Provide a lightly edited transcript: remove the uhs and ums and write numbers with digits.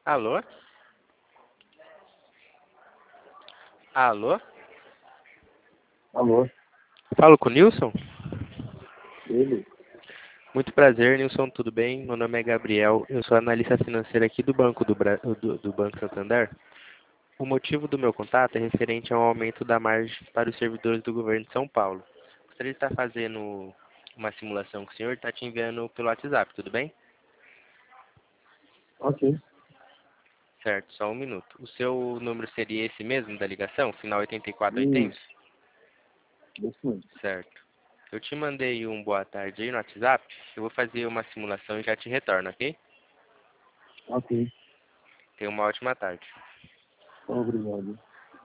Alô? Alô? Alô, Falo com o Nilson? ele? Muito prazer, Nilson, tudo bem? Meu nome é Gabriel, eu sou analista financeiro aqui do Banco do Banco Santander. O motivo do meu contato é referente ao aumento da margem para os servidores do governo de São Paulo. Gostaria de estar fazendo uma simulação com o senhor e está te enviando pelo WhatsApp, tudo bem? Ok, Certo, só um minuto. O seu número seria esse mesmo da ligação, final 8480? isso mesmo. Certo. Eu te mandei um boa tarde aí no WhatsApp. Eu vou fazer uma simulação e já te retorno, ok? Ok, Tenha uma ótima tarde. obrigado.